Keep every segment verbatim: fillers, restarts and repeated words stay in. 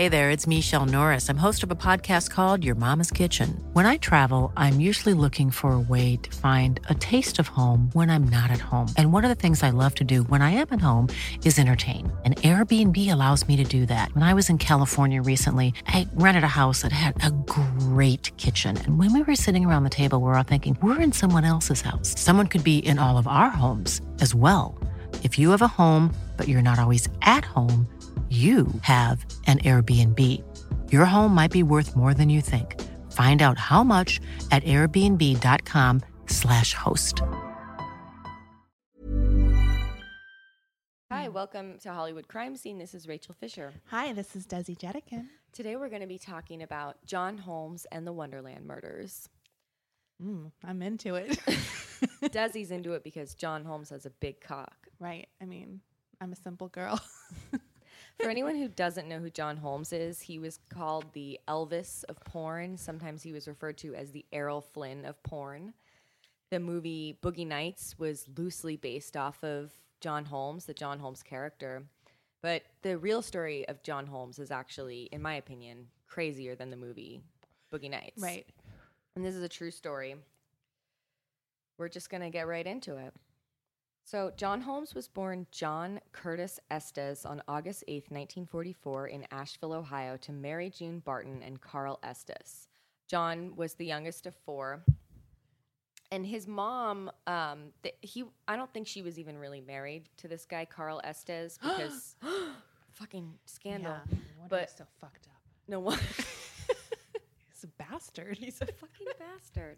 Hey there, it's Michelle Norris. I'm host of a podcast called Your Mama's Kitchen. When I travel, I'm usually looking for a way to find a taste of home when I'm not at home. And one of the things I love to do when I am at home is entertain. And Airbnb allows me to do that. When I was in California recently, I rented a house that had a great kitchen. And when we were sitting around the table, we were all thinking, we're in someone else's house. Someone could be in all of our homes as well. If you have a home, but you're not always at home, you have an Airbnb. Your home might be worth more than you think. Find out how much at airbnb.com slash host. Hi, welcome to Hollywood Crime Scene. This is Rachel Fisher. Hi, this is Desi Jetikin. Today we're going to be talking about John Holmes and the Wonderland murders. Mm, I'm into it. Desi's into it because John Holmes has a big cock. Right. I mean, I'm a simple girl. For anyone who doesn't know who John Holmes is, he was called the Elvis of porn. Sometimes he was referred to as the Errol Flynn of porn. The movie Boogie Nights was loosely based off of John Holmes, the John Holmes character. But the real story of John Holmes is actually, in my opinion, crazier than the movie Boogie Nights. Right. And this is a true story. We're just going to get right into it. So John Holmes was born John Curtis Estes on August eighth, nineteen forty-four in Asheville, Ohio, to Mary June Barton and Carl Estes. John was the youngest of four. And his mom, um, th- he I don't think she was even really married to this guy, Carl Estes, because fucking scandal. Yeah, no wonder but he's so fucked up. No one. He's a bastard. He's a fucking bastard.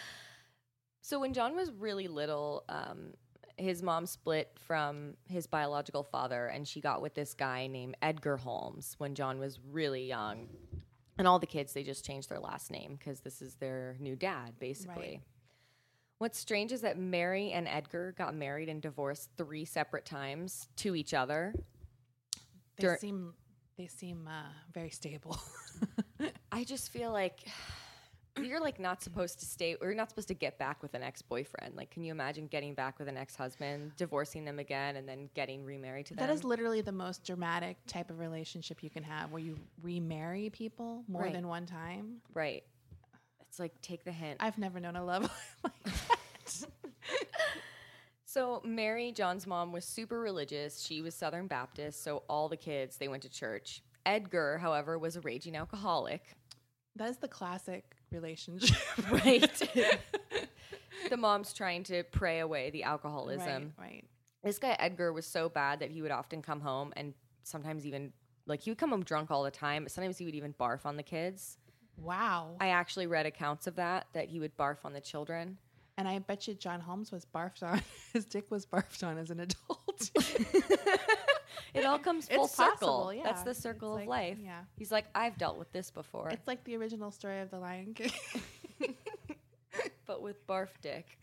So when John was really little, um, his mom split from his biological father, and she got with this guy named Edgar Holmes when John was really young. And all the kids, they just changed their last name because this is their new dad, basically. Right. What's strange is that Mary and Edgar got married and divorced three separate times to each other. They Dur- seem they seem uh, very stable. I just feel like you're like not supposed to stay, or you're not supposed to get back with an ex-boyfriend. Like, can you imagine getting back with an ex-husband, divorcing them again, and then getting remarried to them? That is literally the most dramatic type of relationship you can have, where you remarry people more Right. than one time. Right. It's like, take the hint. I've never known a love like that. So Mary, John's mom, was super religious. She was Southern Baptist, so all the kids, they went to church. Edgar, however, was a raging alcoholic. That is the classic relationship. Right. The mom's trying to pray away the alcoholism. Right, right. This guy, Edgar, was so bad that he would often come home and sometimes even, like, he would come home drunk all the time, but sometimes he would even barf on the kids. Wow. I actually read accounts of that, that he would barf on the children. And I bet you John Holmes was barfed on. His dick was barfed on as an adult. It all comes full It's circle. possible, yeah. That's the circle It's of like- life. yeah. He's like, I've dealt with this before, It's like the original story of the Lion King. but with barf dick.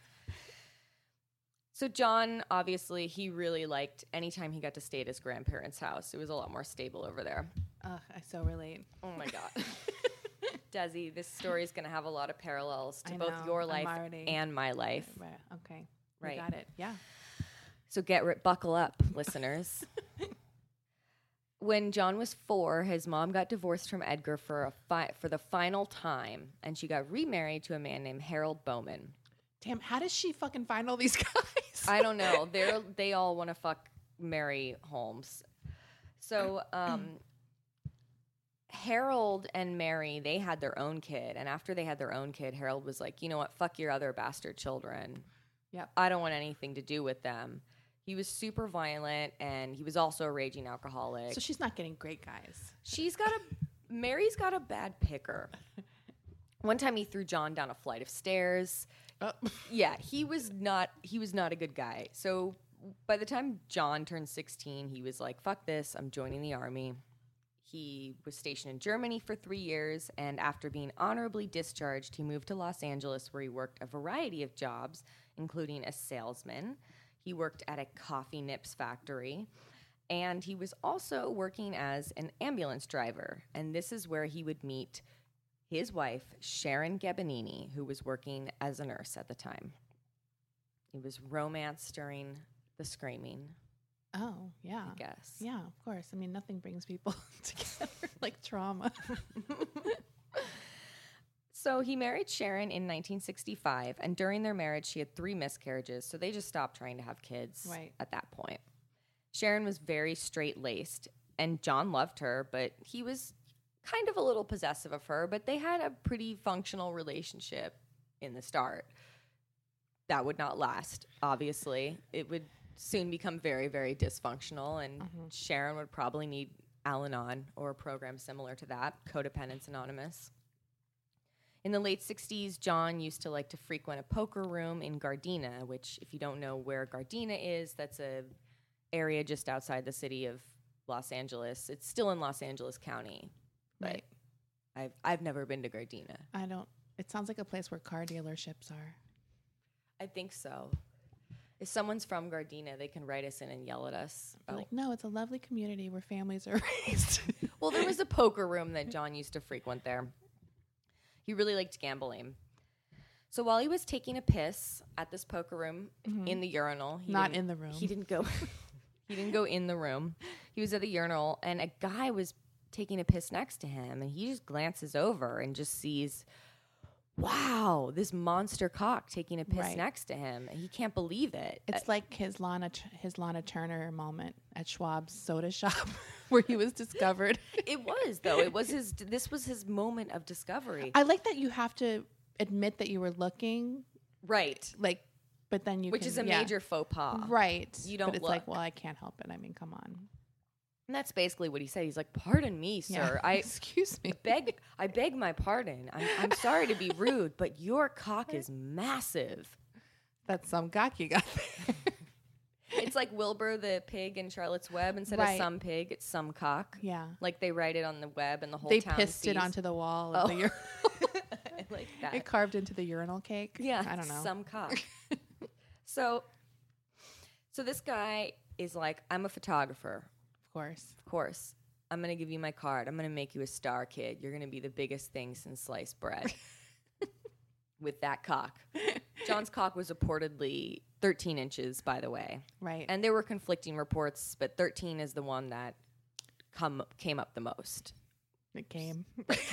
So John, obviously, he really liked anytime he got to stay at his grandparents' house. It was a lot more stable over there. Ugh, I so relate. Oh, my God. Desi, this story is going to have a lot of parallels to I both know, your I'm life already- and my life. Right. Okay. We Right. got it. Yeah. So get ri- buckle up, listeners. When John was four, his mom got divorced from Edgar for a fi- for the final time, and she got remarried to a man named Harold Bowman. Damn, how does she fucking find all these guys? I don't know. They're they all want to fuck Mary Holmes. So um, Harold and Mary, they had their own kid, and after they had their own kid, Harold was like, you know what, fuck your other bastard children. Yep. I don't want anything to do with them. He was super violent, and he was also a raging alcoholic. So she's not getting great guys. She's got a Mary's got a bad picker. One time he threw John down a flight of stairs. Oh. Yeah, he was not he was not a good guy. So by the time John turned sixteen, he was like, fuck this, I'm joining the army. He was stationed in Germany for three years, and after being honorably discharged, he moved to Los Angeles, where he worked a variety of jobs, including a salesman. He worked at a coffee nips factory, and he was also working as an ambulance driver. And this is where he would meet his wife, Sharon Gabbanini, who was working as a nurse at the time. It was romance during the screaming, Oh, yeah. I guess. Yeah, of course. I mean, nothing brings people together Like trauma. So he married Sharon in nineteen sixty-five, and during their marriage, she had three miscarriages, so they just stopped trying to have kids Right. at that point. Sharon was very straight-laced, and John loved her, but he was kind of a little possessive of her, but they had a pretty functional relationship in the start. That would not last, obviously. It would soon become very, very dysfunctional, and mm-hmm. Sharon would probably need Al-Anon or a program similar to that, Codependence Anonymous. In the late sixties, John used to like to frequent a poker room in Gardena, which, if you don't know where Gardena is, that's a area just outside the city of Los Angeles. It's still in Los Angeles County, but right. I've I've never been to Gardena. I don't. It sounds like a place where car dealerships are. I think so. If someone's from Gardena, they can write us in and yell at us. Oh. Like, no, it's a lovely community where families are raised. Well, there was a poker room that John used to frequent there. He really liked gambling. So while he was taking a piss at this poker room mm-hmm. in the urinal, he not in the room. He didn't go. He didn't go in the room. He was at the urinal, and a guy was taking a piss next to him, and he just glances over and just sees, wow, this monster cock taking a piss right. next to him. And he can't believe it. It's uh, like his Lana his Lana Turner moment at Schwab's soda shop where he was discovered. It was, though. It was his. This was his moment of discovery. I like that you have to admit that you were looking. Right. Like, but then you Which can, is a yeah. major faux pas. Right. You don't But it's look. like, well, I can't help it. I mean, come on. And that's basically what he said. He's like, pardon me, sir. Yeah. I Excuse me. beg I beg my pardon. I'm, I'm sorry to be rude, but your cock is massive. That's some cock you got there. It's like Wilbur the pig in Charlotte's Web. Instead right. of some pig, it's some cock. Yeah. Like they write it on the web and the whole they town pissed sees. it onto the wall oh. of the urinal. I like that. It carved into the urinal cake. Yeah. I don't know. Some cock. so, so this guy is like, I'm a photographer. Of course. Of course. I'm going to give you my card. I'm going to make you a star, kid. You're going to be the biggest thing since sliced bread. With that cock. John's cock was reportedly thirteen inches, by the way. Right. And there were conflicting reports, but thirteen is the one that come came up the most. It came.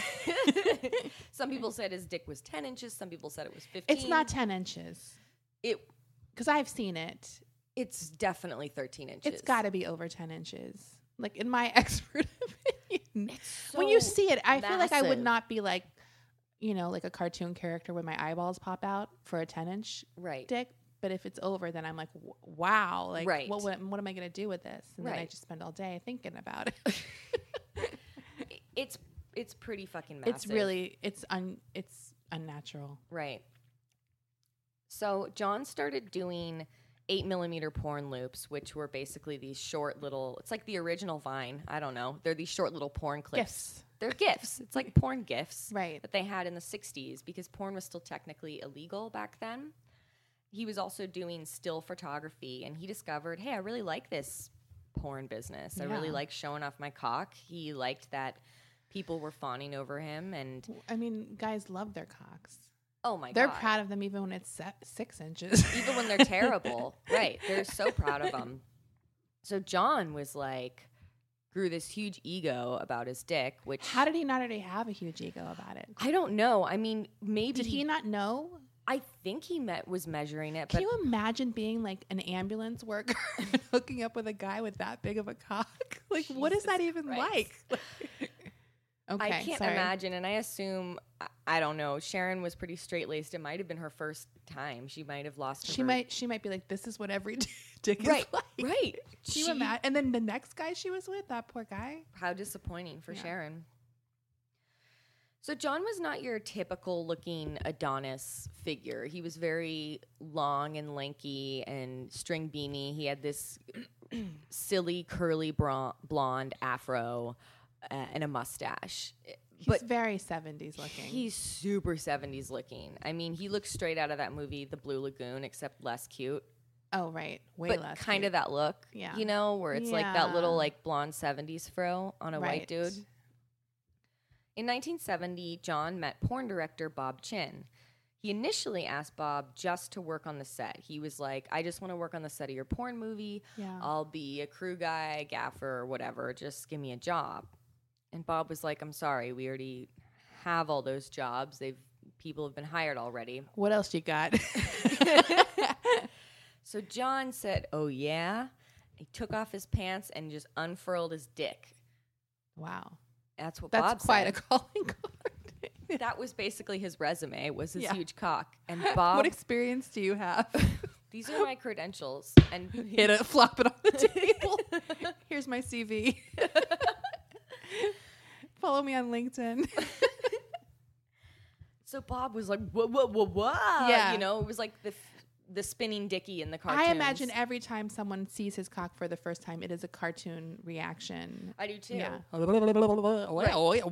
Some people said his dick was ten inches. Some people said it was fifteen. It's not ten inches. It Because I've seen it. It's definitely thirteen inches. It's got to be over ten inches. Like, in my expert opinion. So when you see it, I massive. feel like I would not be like, you know, like a cartoon character when my eyeballs pop out for a ten-inch right. dick. But if it's over, then I'm like, w- wow. Like, right. what, what, what am I going to do with this? And right. then I just spend all day thinking about it. it's it's pretty fucking massive. It's really, it's un, it's unnatural. Right. So John started doing eight millimeter porn loops, which were basically these short little, it's like the original Vine. I don't know. They're these short little porn clips. Gifs. They're GIFs. It's like porn GIFs. Right. That they had in the sixties because porn was still technically illegal back then. He was also doing still photography, and he discovered, hey, I really like this porn business. I Yeah. really like showing off my cock. He liked that people were fawning over him, and I mean, guys love their cocks. oh my They're God. proud of them even when it's se- six inches. Even when they're terrible. Right. They're so proud of them. So John was like, grew this huge ego about his dick, which... How did he not already have a huge ego about it? I don't know. I mean, maybe... Did he not know? I think he met, was measuring it, Can but... you imagine being like an ambulance worker and hooking up with a guy with that big of a cock? Like, what is Jesus that even Christ. like? Okay, I can't sorry. imagine, and I assume... I, I don't know. Sharon was pretty straight-laced. It might have been her first time. She might have lost She her... might. She might be like, "This is what every dick Right, is like." right. Can you She- imagine? And then the next guy she was with, that poor guy. How disappointing for Yeah. Sharon. So John was not your typical looking Adonis figure. He was very long and lanky and string beanie. He had this silly curly bron- blonde afro uh, and a mustache. He's But very seventies looking. he's super seventies looking. I mean, he looks straight out of that movie, The Blue Lagoon, except less cute. oh right, way but less. kind cute. of that look, Yeah. you know, where it's like that little Yeah. like blonde seventies fro on a white Right. dude. In nineteen seventy, John met porn director Bob Chin. He initially asked Bob just to work on the set. He was like, I just want to work on the set of your porn movie. Yeah. I'll be a crew guy, gaffer, whatever. Just give me a job. And Bob was like, I'm sorry, we already have all those jobs. They've people have been hired already. What else you got? So John said, oh, yeah? He took off his pants and just unfurled his dick. Wow. That's what That's Bob quite said. a calling card. That was basically his resume, was his Yeah. huge cock. And Bob, What experience do you have? these are my credentials. And Hit it, flop it on the table. Here's my C V. Follow me on LinkedIn. So Bob was like, whoa, whoa, whoa, whoa. Yeah. You know, it was like the f- the spinning dicky in the cartoons. I imagine every time someone sees his cock for the first time, it is a cartoon reaction. I do too. Yeah. Right.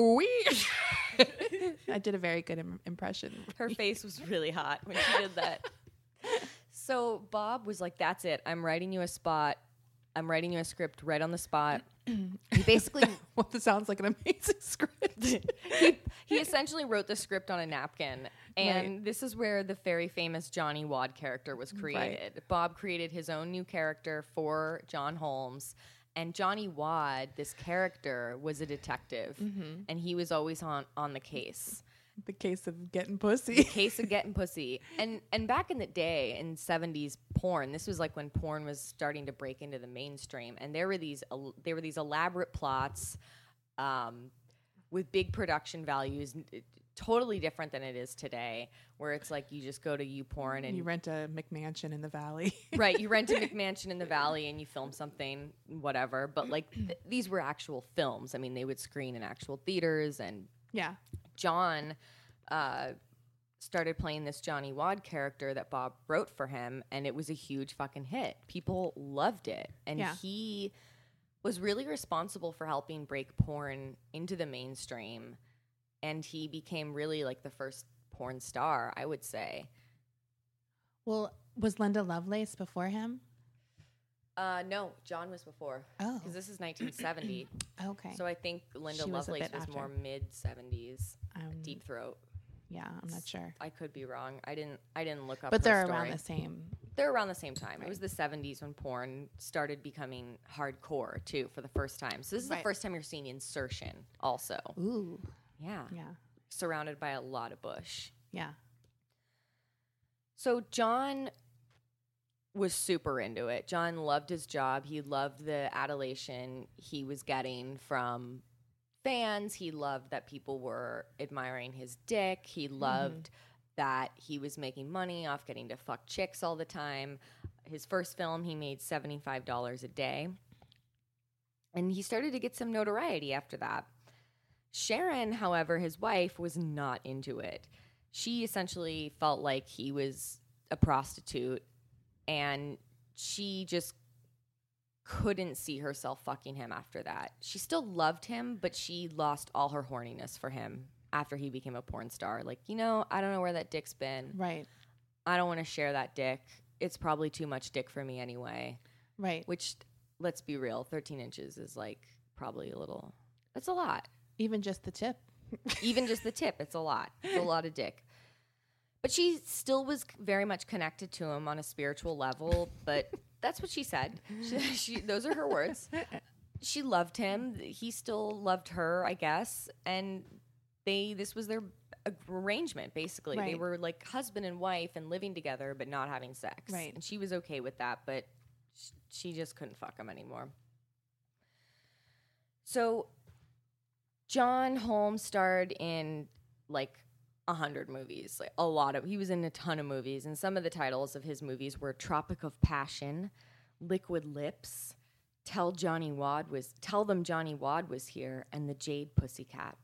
I did a very good Im- impression. Her face was really hot when she did that. So Bob was like, that's it. I'm writing you a spot. I'm writing you a script right on the spot. He basically What this sounds like an amazing script. he, he essentially wrote the script on a napkin. And Right. this is where the very famous Johnny Wad character was created. Bob created his own new character for John Holmes. And Johnny Wad, this character, was a detective. Mm-hmm. And he was always on, on the case. The case of getting pussy. Case of getting pussy. And and back in the day, in seventies porn, this was like when porn was starting to break into the mainstream. And there were these el- there were these elaborate plots um, with big production values, n- totally different than it is today, where it's like you just go to YouPorn and You rent a McMansion in the valley. right, you rent a McMansion in the valley and you film something, whatever. But like th- these were actual films. I mean, they would screen in actual theaters. And Yeah. John uh, started playing this Johnny Wad character that Bob wrote for him, and it was a huge fucking hit. People loved it. And Yeah. he was really responsible for helping break porn into the mainstream. And he became really like the first porn star, I would say. Well, was Linda Lovelace before him? Uh, no, John was before. Oh. Because this is nineteen seventy. Okay. So I think Linda She was a Lovelace bit was more after. mid seventies. Um, Deep Throat. Yeah, I'm not sure. I could be wrong. I didn't. I didn't look up. But her they're story. around the same. They're around the same time. It Right. was the seventies when porn started becoming hardcore too for the first time. So this is Right. the first time you're seeing insertion. Also, Ooh. yeah, Yeah. surrounded by a lot of bush. Yeah. So John was super into it. John loved his job. He loved the adulation he was getting from fans. He loved that people were admiring his dick. He loved that he was making money off getting to fuck chicks all the time. His first film, he made seventy-five dollars a day. And he started to get some notoriety after that. Sharon, however, his wife, was not into it. She essentially felt like he was a prostitute, and she just couldn't see herself fucking him after that. She still loved him, but she lost all her horniness for him after he became a porn star. Like, you know, I don't know where that dick's been. Right. I don't want to share that dick. It's probably too much dick for me anyway. Right. Which, let's be real, thirteen inches is like probably a little, that's a lot. Even just the tip. Even just the tip, it's a lot. It's a lot of dick. But she still was very much connected to him on a spiritual level, but that's what she said. She, she, those are her words. She loved him. He still loved her, I guess. And they this was their arrangement, basically. They Right. were like husband and wife and living together but not having sex. Right. And she was okay with that, but sh- she just couldn't fuck him anymore. So John Holmes starred in like a hundred movies, like a lot of. He was in a ton of movies, and some of the titles of his movies were "Tropic of Passion," "Liquid Lips," "Tell Johnny Wad was Tell Them Johnny Wad Was Here," and "The Jade Pussycat."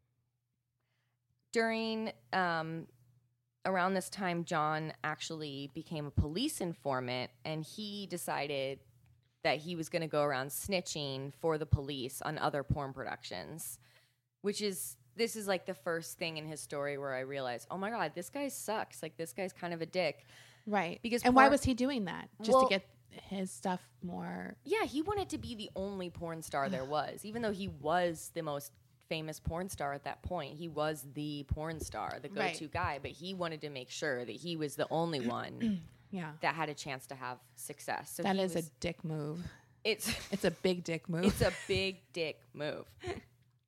During um, around this time, John actually became a police informant, and he decided that he was going to go around snitching for the police on other porn productions, which is, this is like the first thing in his story where I realized, oh my God, this guy sucks. Like, this guy's kind of a dick. Right. Because and why porn- was he doing that? Just Well- to get his stuff more. Yeah, he wanted to be the only porn star there was, even though he was the most famous porn star at that point. He was the porn star, the Right. go-to guy, but he wanted to make sure that he was the only one Yeah. that had a chance to have success. So That he is was, a dick move. it's It's a big dick move. it's a big dick move.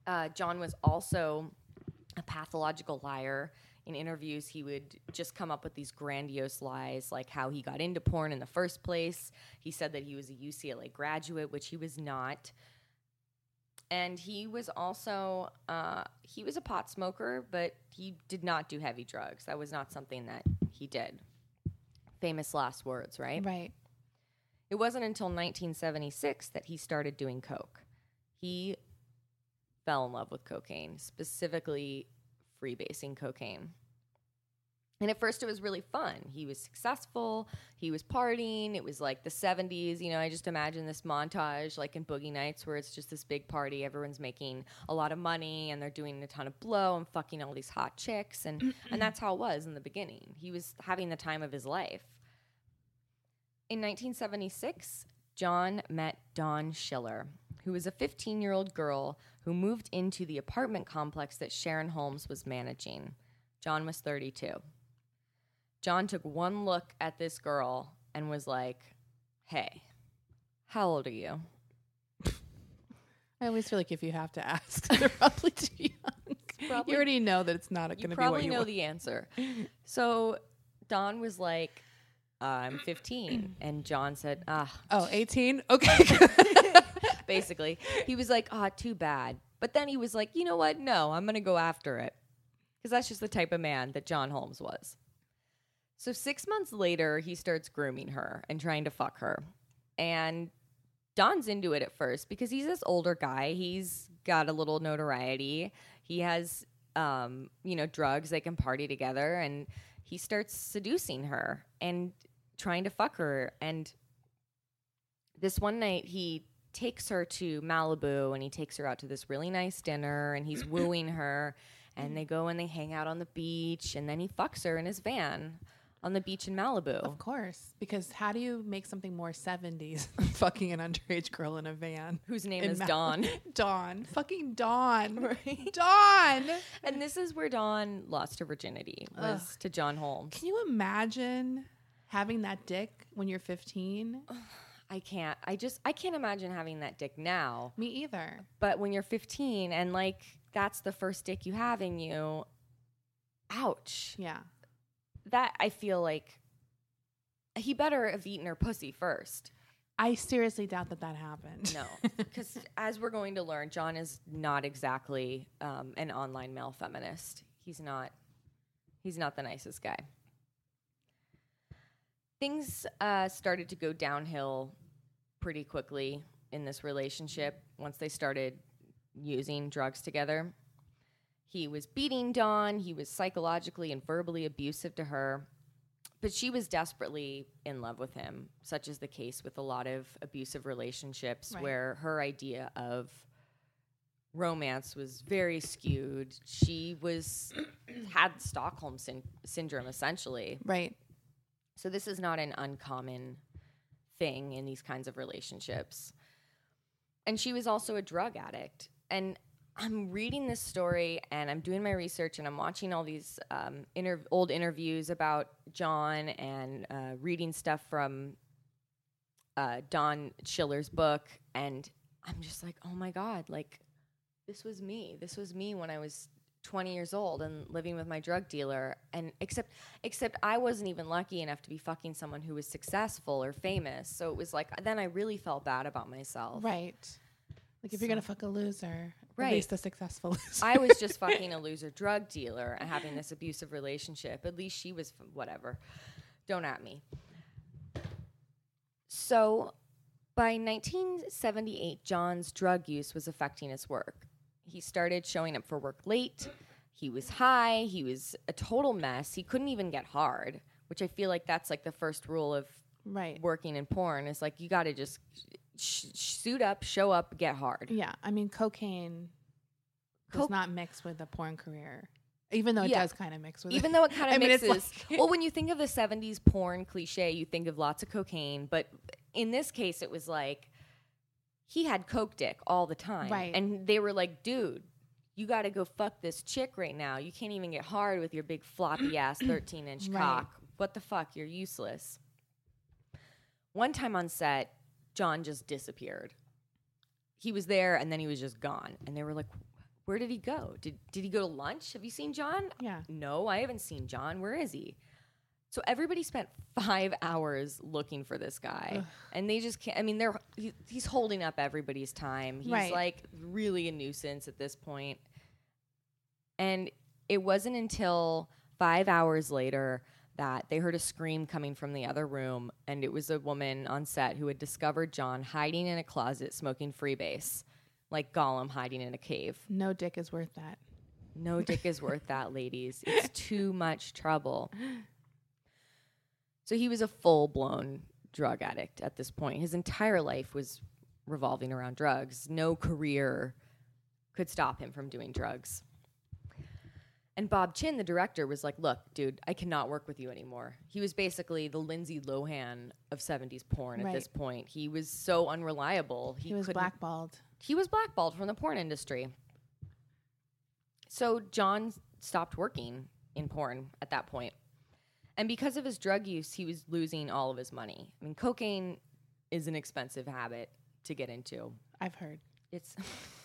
Uh, John was also a pathological liar. In interviews, he would just come up with these grandiose lies, like how he got into porn in the first place. He said that he was a U C L A graduate, which he was not. And he was also, uh, he was a pot smoker, but he did not do heavy drugs. That was not something that he did. Famous last words, right? Right. It wasn't until nineteen seventy-six that he started doing coke. He fell in love with cocaine, specifically freebasing cocaine. And at first it was really fun. He was successful. He was partying. It was like the seventies. You know, I just imagine this montage like in Boogie Nights where it's just this big party. Everyone's making a lot of money and they're doing a ton of blow and fucking all these hot chicks. And, and that's how it was in the beginning. He was having the time of his life. In nineteen seventy-six, John met Dawn Schiller, who was a fifteen-year-old girl who moved into the apartment complex that Sharon Holmes was managing. John was thirty-two. John took one look at this girl and was like, hey, how old are you? I always feel like if you have to ask, they're probably too young. Probably, you already know that it's not going to you be what probably you know want. the answer. So Dawn was like, uh, I'm fifteen. And John said, ah. Oh, eighteen? Okay, good. Basically. He was like, ah, too bad. But then he was like, you know what? No, I'm going to go after it. Because that's just the type of man that John Holmes was. So six months later, he starts grooming her and trying to fuck her. And Don's into it at first because he's this older guy. He's got a little notoriety. He has, um, you know, drugs. They can party together. And he starts seducing her and trying to fuck her. And this one night, he takes her to Malibu and he takes her out to this really nice dinner and he's wooing her. And they go and they hang out on the beach. And then he fucks her in his van on the beach in Malibu. Of course, because how do you make something more seventies than fucking an underage girl in a van? Whose name in is Mal- Dawn. Dawn. Fucking Dawn. Right? Dawn. And this is where Dawn lost her virginity, was Ugh. to John Holmes. Can you imagine having that dick when you're fifteen? I can't. I just, I can't imagine having that dick now. Me either. But when you're fifteen and like, that's the first dick you have in you, ouch. Yeah. That, I feel like, he better have eaten her pussy first. I seriously doubt that that happened. No, because as we're going to learn, John is not exactly um, an online male feminist. He's not. He's not the nicest guy. Things uh, started to go downhill pretty quickly in this relationship once they started using drugs together. He was beating Dawn. He was psychologically and verbally abusive to her. But she was desperately in love with him, such is the case with a lot of abusive relationships, Right. where her idea of romance was very skewed. She was had Stockholm syn- syndrome, essentially. Right. So this is not an uncommon thing in these kinds of relationships. And she was also a drug addict. And I'm reading this story and I'm doing my research and I'm watching all these um, inter- old interviews about John and uh, reading stuff from uh, Dawn Schiller's book. And I'm just like, oh my God, like this was me. This was me when I was twenty years old and living with my drug dealer. And except, except I wasn't even lucky enough to be fucking someone who was successful or famous. So it was like, then I really felt bad about myself. Right. Like if you're So- going to fuck a loser, Right. at least a successful loser. I was just fucking a loser drug dealer and having this abusive relationship. At least she was f- whatever. Don't at me. So by nineteen seventy-eight, John's drug use was affecting his work. He started showing up for work late. He was high. He was a total mess. He couldn't even get hard, which I feel like that's like the first rule of Right. working in porn is like you got to just sh- suit up, show up, get hard. Yeah. I mean, cocaine does Coke- not mix with a porn career, even though it Yeah. does kind of mix with Even it. though it kind of I mean, it's mixes. like- Well, when you think of the seventies porn cliche, you think of lots of cocaine. But in this case, it was like he had coke dick all the time. Right. And they were like, dude, you got to go fuck this chick right now. You can't even get hard with your big floppy ass thirteen inch Right. cock. What the fuck? You're useless. One time on set, John just disappeared. He was there and then he was just gone. And they were like, where did he go? Did did he go to lunch? Have you seen John? Yeah. No, I haven't seen John. Where is he? So everybody spent five hours looking for this guy. Ugh. And they just can't, I mean, they're he, he's holding up everybody's time. He's right. like really a nuisance at this point. And it wasn't until five hours later that they heard a scream coming from the other room, and it was a woman on set who had discovered John hiding in a closet smoking freebase, like Gollum hiding in a cave. No dick is worth that. No dick is worth that, ladies. It's too much trouble. So he was a full-blown drug addict at this point. His entire life was revolving around drugs. No career could stop him from doing drugs. And Bob Chin, the director, was like, look, dude, I cannot work with you anymore. He was basically the Lindsay Lohan of seventies porn right. at this point. He was so unreliable. He, he was blackballed. He was blackballed from the porn industry. So John stopped working in porn at that point. And because of his drug use, he was losing all of his money. I mean, cocaine is an expensive habit to get into. I've heard. It's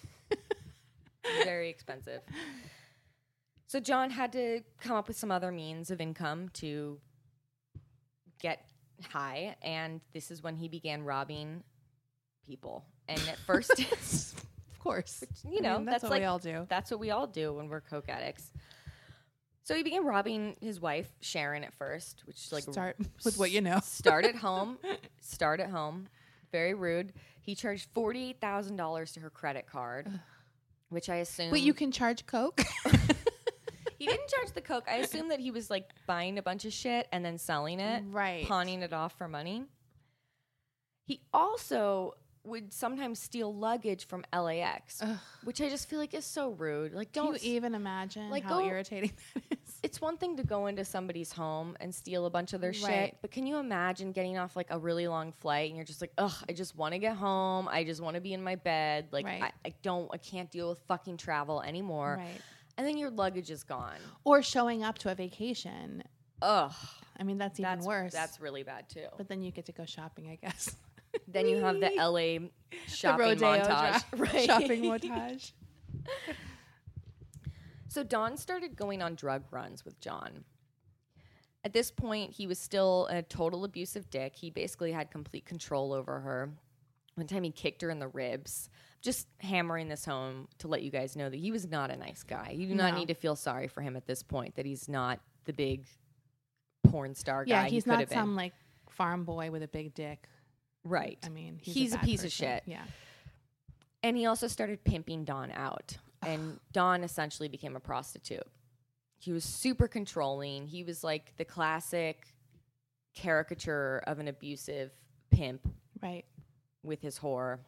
very expensive. So John had to come up with some other means of income to get high, and this is when he began robbing people. And at first, of course, which, you know, I mean, that's, that's what like, we all do. That's what we all do when we're coke addicts. So he began robbing his wife, Sharon, at first, which like start with what you know. Start at home. Start at home. Very rude. He charged forty-eight thousand dollars to her credit card, which I assume. Wait, you can charge coke? He didn't charge the coke. I assume that he was like buying a bunch of shit and then selling it, right? Pawning it off for money. He also would sometimes steal luggage from L A X, Ugh. which I just feel like is so rude. Like, don't Can you even imagine like, how go, irritating that is? It's one thing to go into somebody's home and steal a bunch of their right. shit, but can you imagine getting off like a really long flight and you're just like, ugh, I just want to get home. I just want to be in my bed. Like, right. I, I don't, I can't deal with fucking travel anymore. Right. And then your luggage is gone. Or showing up to a vacation. Ugh. I mean, that's even that's, worse. That's really bad, too. But then you get to go shopping, I guess. Then you have the L A shopping the montage. Dra- right. Shopping montage. So Dawn started going on drug runs with John. At this point, he was still a total abusive dick. He basically had complete control over her. One time he kicked her in the ribs. Just hammering this home to let you guys know that he was not a nice guy. You do no. not need to feel sorry for him at this point, that he's not the big porn star yeah, guy. Yeah, he's he not some like farm boy with a big dick. Right. I mean, he's, he's a, a piece person. of shit. Yeah. And he also started pimping Dawn out. And Dawn essentially became a prostitute. He was super controlling. He was like the classic caricature of an abusive pimp. Right. With his whore.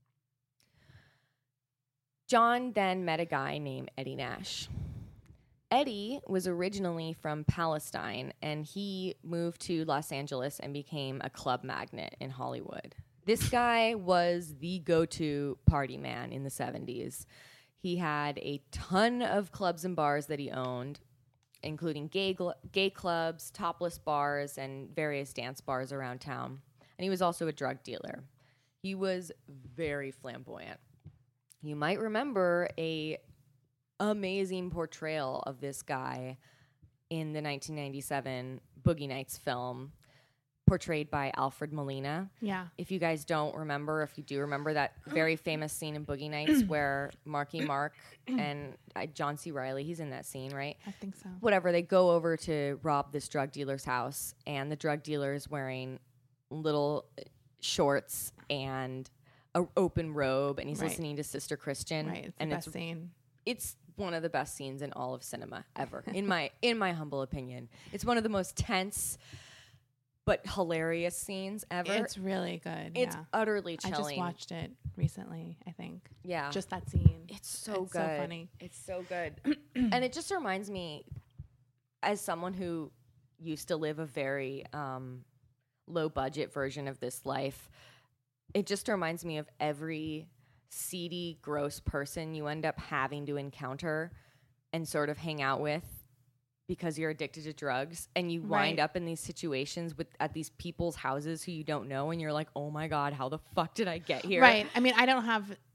John then met a guy named Eddie Nash. Eddie was originally from Palestine, and he moved to Los Angeles and became a club magnate in Hollywood. This guy was the go-to party man in the seventies. He had a ton of clubs and bars that he owned, including gay, gl- gay clubs, topless bars, and various dance bars around town. And he was also a drug dealer. He was very flamboyant. You might remember a amazing portrayal of this guy in the nineteen ninety-seven Boogie Nights film, portrayed by Alfred Molina. Yeah. If you guys don't remember, if you do remember that very famous scene in Boogie Nights where Marky Mark and uh, John C. Reilly, he's in that scene, right? I think so. Whatever, they go over to rob this drug dealer's house, and the drug dealer is wearing little shorts and an open robe, and he's right. listening to Sister Christian. Right, it's and the best it's, scene. It's one of the best scenes in all of cinema ever, in my in my humble opinion. It's one of the most tense but hilarious scenes ever. It's really good. It's yeah. utterly chilling. I just watched it recently, I think. Yeah. Just that scene. It's so it's good. so funny. It's so good. And it just reminds me, as someone who used to live a very um, low budget version of this life, it just reminds me of every seedy, gross person you end up having to encounter and sort of hang out with because you're addicted to drugs, and you wind right. up in these situations with at these people's houses who you don't know, and you're like, oh my God, how the fuck did I get here? Right. I mean, I don't have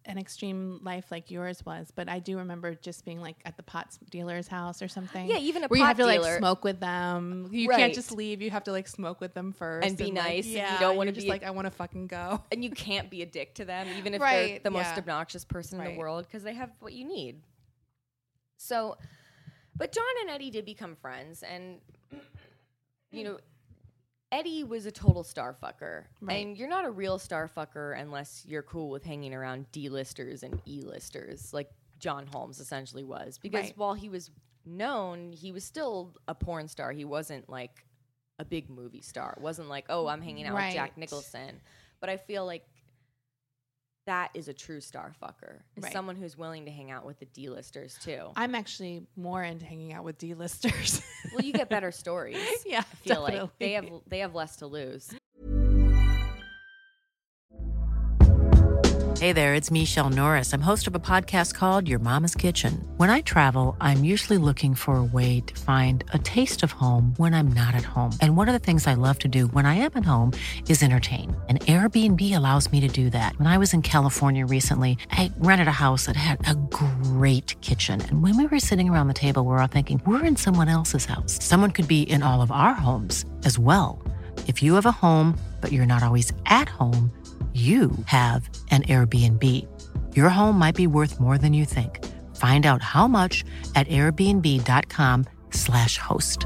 an extreme life like yours was, but I do remember just being like at the pot dealer's house or something. Yeah, even a where pot you have to dealer. like smoke with them. You Right. can't just leave. You have to like smoke with them first And be like, nice, and you yeah, don't wanna you're just be- like, I want to fucking go. And you can't be a dick to them, even if they're Right, the most yeah. obnoxious person in Right. the world, because they have what you need. So, but John and Eddie did become friends, and, you know, Eddie was a total star fucker. Right. And you're not a real star fucker unless you're cool with hanging around D-listers and E-listers, like John Holmes essentially was. Because Right. while he was known, he was still a porn star. He wasn't like a big movie star. It wasn't like, oh, I'm hanging out with Jack Right. Nicholson. But I feel like that is a true star fucker. Is Right. someone who's willing to hang out with the D-listers too. I'm actually more into hanging out with D-listers. Well, you get better stories. Yeah, I feel like definitely. they have they have less to lose. Hey there, it's Michelle Norris. I'm host of a podcast called Your Mama's Kitchen. When I travel, I'm usually looking for a way to find a taste of home when I'm not at home. And one of the things I love to do when I am at home is entertain. And Airbnb allows me to do that. When I was in California recently, I rented a house that had a great kitchen. And when we were sitting around the table, we were all thinking, we're in someone else's house. Someone could be in all of our homes as well. If you have a home, but you're not always at home, you have an Airbnb. Your home might be worth more than you think. Find out how much at airbnb.com slash host.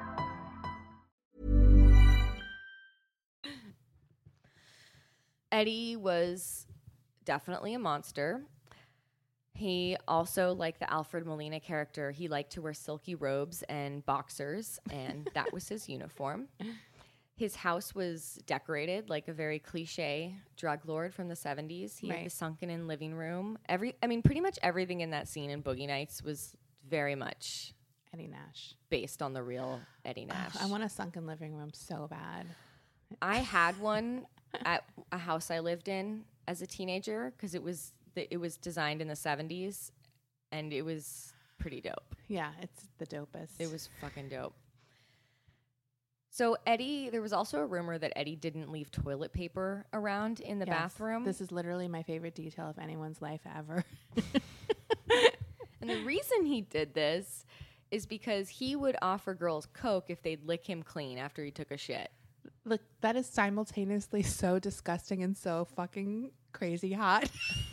Eddie was definitely a monster. He also, like the Alfred Molina character, he liked to wear silky robes and boxers, and that was his uniform. His house was decorated like a very cliche drug lord from the seventies. He had Right. the sunken-in living room. Every, I mean, pretty much everything in that scene in Boogie Nights was very much Eddie Nash. based on the real Eddie Ugh, Nash. I want a sunken living room so bad. I had one at a house I lived in as a teenager because it was the, it was designed in the seventies, and it was pretty dope. Yeah, it's the dopest. It was fucking dope. So Eddie, there was also a rumor that Eddie didn't leave toilet paper around in the Yes, bathroom. This is literally my favorite detail of anyone's life ever. And the reason he did this is because he would offer girls Coke if they'd lick him clean after he took a shit. Look, that is simultaneously so disgusting and so fucking crazy hot.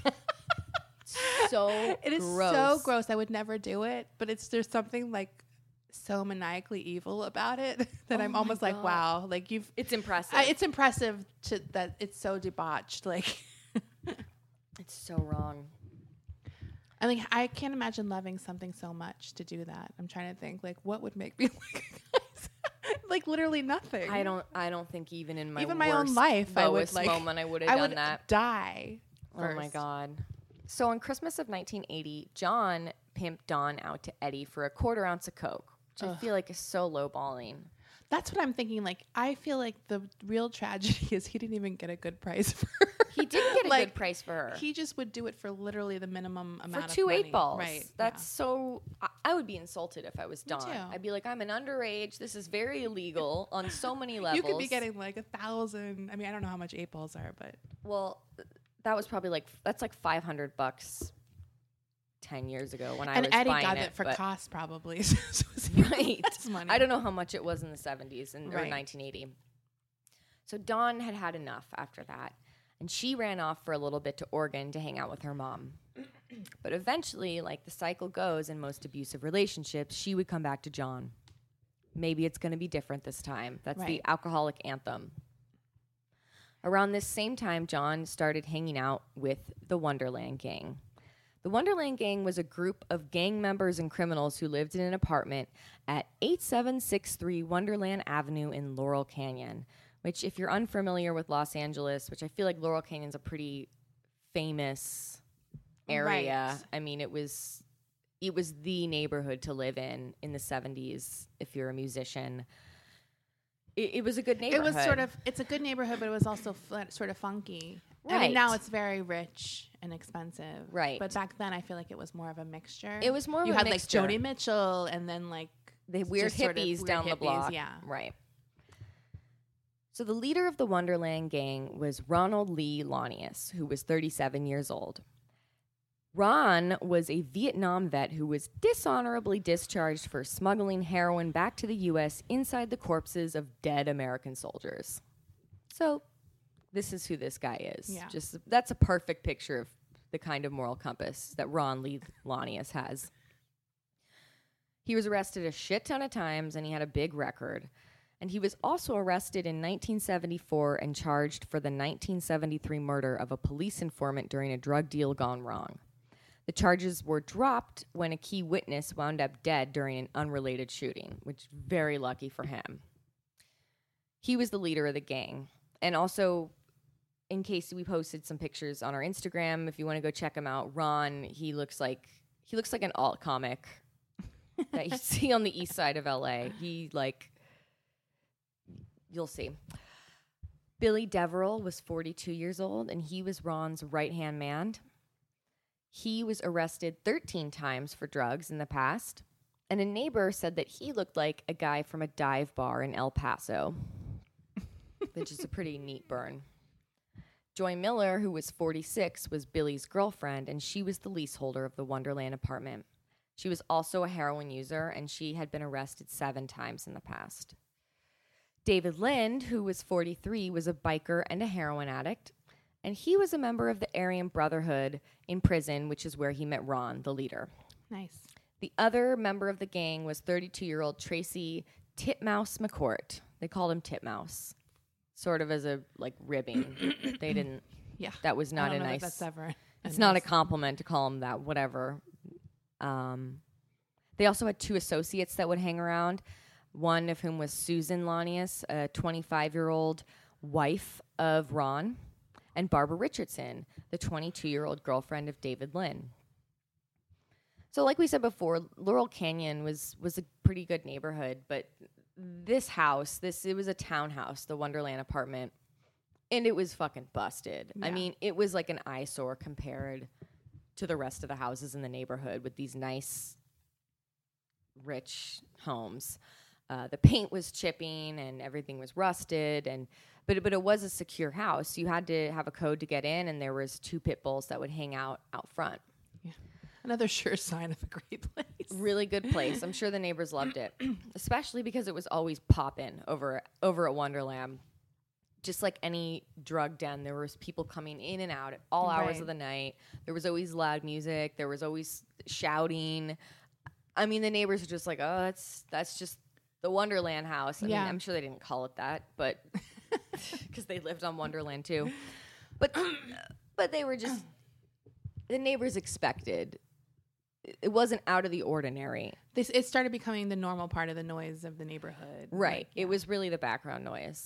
So It is gross. so gross. I would never do it, but it's there's something like so maniacally evil about it that Oh I'm my almost like, God. wow, like you've. It's impressive. I, it's impressive to that it's so debauched. Like, it's so wrong. I mean, I can't imagine loving something so much to do that. I'm trying to think, like, what would make me like, like literally nothing. I don't. I don't think even in my Even my own worst, life, I would, lowest like- moment, I would have I done would that. die. Oh my first. god. So on Christmas of nineteen eighty, John pimped Don out to Eddie for a quarter ounce of Coke, which I feel like is so lowballing. That's what I'm thinking. Like, I feel like the real tragedy is he didn't even get a good price for her. He didn't get a Like, good price for her. He just would do it for literally the minimum for amount of two money. eight balls. Right. That's so. I, I would be insulted if I was Don. too. I'd be like, I'm an underage. This is very illegal on so many yeah. levels. You could be getting like a thousand. I mean, I don't know how much eight balls are, but Well, that was probably like that's like five hundred bucks. Ten years ago when I and was Eddie buying got it, it for but- cost probably. So it was even Right. less money. I don't know how much it was in the seventies and or Right. nineteen eighty. So Dawn had had enough after that, and she ran off for a little bit to Oregon to hang out with her mom. But eventually, like the cycle goes in most abusive relationships, she would come back to John. Maybe it's going to be different this time. That's the Right. alcoholic anthem. Around this same time, John started hanging out with the Wonderland Gang. The Wonderland Gang was a group of gang members and criminals who lived in an apartment at eighty-seven sixty-three Wonderland Avenue in Laurel Canyon, which, if you're unfamiliar with Los Angeles, which I feel like Laurel Canyon's a pretty famous area. Right. I mean, it was it was the neighborhood to live in in the seventies if you're a musician. It, it was a good It neighborhood. was sort of. It's a good neighborhood, but it was also fl- sort of funky. I Right. mean, now it's very rich and expensive. Right. But back then, I feel like it was more of a mixture. It was more of you a had mixture. like Joni Mitchell, and then like the weird just sort of hippies weird down the hippies, block. yeah. Right. So the leader of the Wonderland Gang was Ronald Lee Launius, who was thirty-seven years old. Ron was a Vietnam vet who was dishonorably discharged for smuggling heroin back to the U S inside the corpses of dead American soldiers. So this is who this guy is. Yeah. Just that's a perfect picture of the kind of moral compass that Ron Lee Lanius has. He was arrested a shit ton of times, and he had a big record. And he was also arrested in nineteen seventy-four and charged for the nineteen seventy-three murder of a police informant during a drug deal gone wrong. The charges were dropped when a key witness wound up dead during an unrelated shooting, which very lucky for him. He was the leader of the gang. And also, in case we posted some pictures on our Instagram, if you want to go check him out, Ron, he looks like he looks like an alt comic that you see on the east side of L A. He like you'll see. Billy Deverell was forty-two years old, and he was Ron's right-hand man. He was arrested thirteen times for drugs in the past, and a neighbor said that he looked like a guy from a dive bar in El Paso, which is a pretty neat burn. Joy Miller, who was forty-six, was Billy's girlfriend, and she was the leaseholder of the Wonderland apartment. She was also a heroin user, and she had been arrested seven times in the past. David Lind, who was forty-three, was a biker and a heroin addict, and he was a member of the Aryan Brotherhood in prison, which is where he met Ron, the leader. Nice. The other member of the gang was thirty-two-year-old Tracy Titmouse McCourt. They called him Titmouse, sort of as a, like, ribbing. They didn't... Yeah. That was not I don't a know that nice... that's ever It's not a compliment to call him that, whatever. Um, they also had two associates that would hang around, one of whom was Susan Lanius, a twenty-five-year-old wife of Ron, and Barbara Richardson, the twenty-two-year-old girlfriend of David Lynn. So like we said before, Laurel Canyon was was a pretty good neighborhood, but this house, this it was a townhouse, the Wonderland apartment, and it was fucking busted. Yeah. I mean, it was like an eyesore compared to the rest of the houses in the neighborhood with these nice, rich homes. Uh, the paint was chipping and everything was rusted, and but but it was a secure house. You had to have a code to get in, and there was two pit bulls that would hang out out front. Yeah. Another sure sign of a great place. Really good place. I'm sure the neighbors loved it, especially because it was always poppin' over over at Wonderland. Just like any drug den, there was people coming in and out at all hours Right. of the night. There was always loud music. There was always shouting. I mean, the neighbors were just like, "Oh, that's that's just the Wonderland house." I Yeah. mean, I'm sure they didn't call it that, but because they lived on Wonderland too. But but they were just the neighbors expected. It wasn't out of the ordinary. This it started becoming the normal part of the noise of the neighborhood. Right. Like, It yeah. was really the background noise.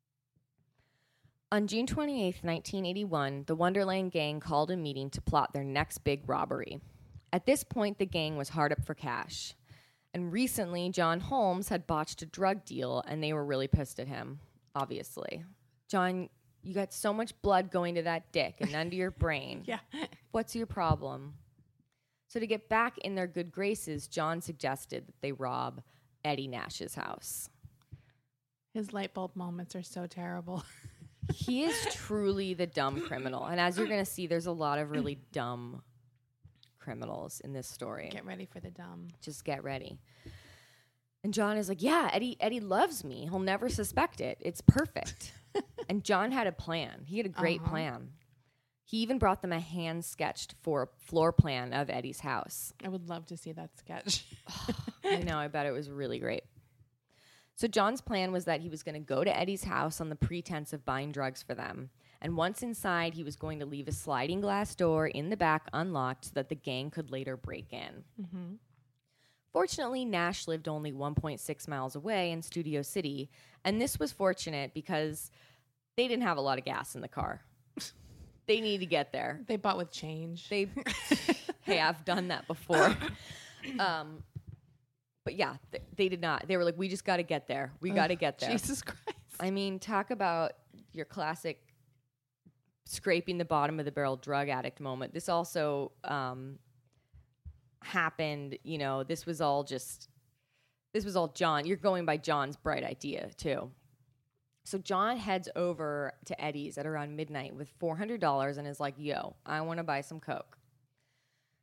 On June twenty-eighth, nineteen eighty-one, the Wonderland gang called a meeting to plot their next big robbery. At this point, the gang was hard up for cash. And recently, John Holmes had botched a drug deal, and they were really pissed at him, obviously. John, you got so much blood going to that dick and none to your brain. Yeah. What's your problem? So to get back in their good graces, John suggested that they rob Eddie Nash's house. His light bulb moments are so terrible. He is truly the dumb criminal. And as you're going to see, there's a lot of really dumb criminals in this story. Get ready for the dumb. Just get ready. And John is like, yeah, Eddie Eddie loves me. He'll never suspect it. It's perfect. And John had a plan. He had a great Uh-huh. plan. He even brought them a hand-sketched for floor plan of Eddie's house. I would love to see that sketch. I know. I bet it was really great. So John's plan was that he was going to go to Eddie's house on the pretense of buying drugs for them. And once inside, he was going to leave a sliding glass door in the back unlocked so that the gang could later break in. Mm-hmm. Fortunately, Nash lived only one point six miles away in Studio City. And this was fortunate because they didn't have a lot of gas in the car. They need to get there. They bought with change. They, hey, I've done that before. Um, but yeah, th- they did not. They were like, we just got to get there. We got to get there. Jesus Christ. I mean, talk about your classic scraping the bottom of the barrel drug addict moment. This also um, happened, you know, this was all just, this was all John. You're going by John's bright idea, too. So John heads over to Eddie's at around midnight with four hundred dollars and is like, yo, I want to buy some Coke.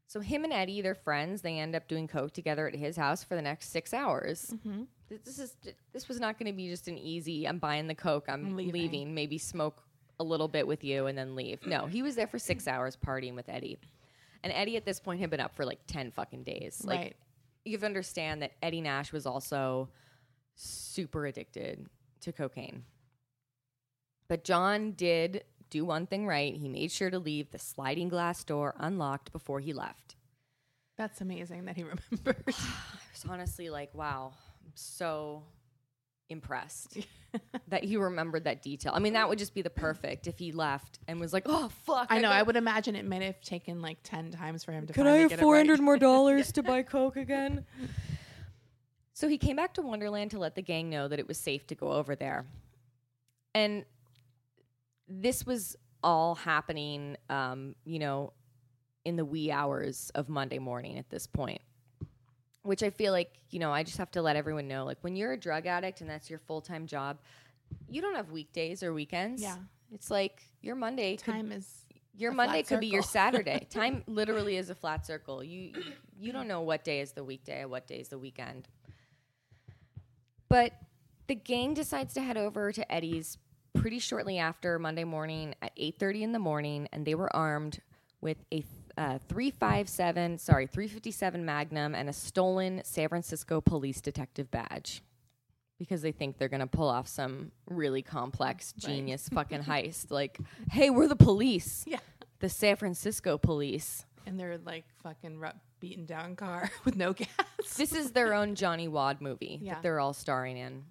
So him and Eddie, they're friends. They end up doing coke together at his house for the next six hours. Mm-hmm. This is this was not going to be just an easy, I'm buying the coke, I'm, I'm leaving. leaving, maybe smoke a little bit with you and then leave. No, he was there for six hours partying with Eddie. And Eddie at this point had been up for like ten fucking days. Like, Right. you have to understand that Eddie Nash was also super addicted to cocaine. But John did do one thing right. He made sure to leave the sliding glass door unlocked before he left. That's amazing that he remembered. I was honestly like, wow, I'm so impressed that he remembered that detail. I mean, that would just be the perfect if he left and was like, oh, fuck. I know. got- I would imagine it might have taken like ten times for him to Could I finally have get four hundred it right. more dollars to buy coke again? So he came back to Wonderland to let the gang know that it was safe to go over there. And this was all happening, um, you know, in the wee hours of Monday morning at this point, which I feel like, you know, I just have to let everyone know, like, when you're a drug addict and that's your full-time job, you don't have weekdays or weekends. Yeah. It's like your Monday could Time is your a Monday flat could be your circle. Saturday. Time literally is a flat circle. You you don't know what day is the weekday and what day is the weekend. But the gang decides to head over to Eddie's pretty shortly after Monday morning at eight thirty in the morning, and they were armed with a uh, three fifty-seven, sorry, three fifty-seven Magnum and a stolen San Francisco police detective badge. Because they think they're going to pull off some really complex, genius fucking heist. Like, hey, we're the police. Yeah. The San Francisco police. And they're like fucking ru- beaten down car with no gas. This is their own Johnny Wad movie Yeah. that they're all starring in.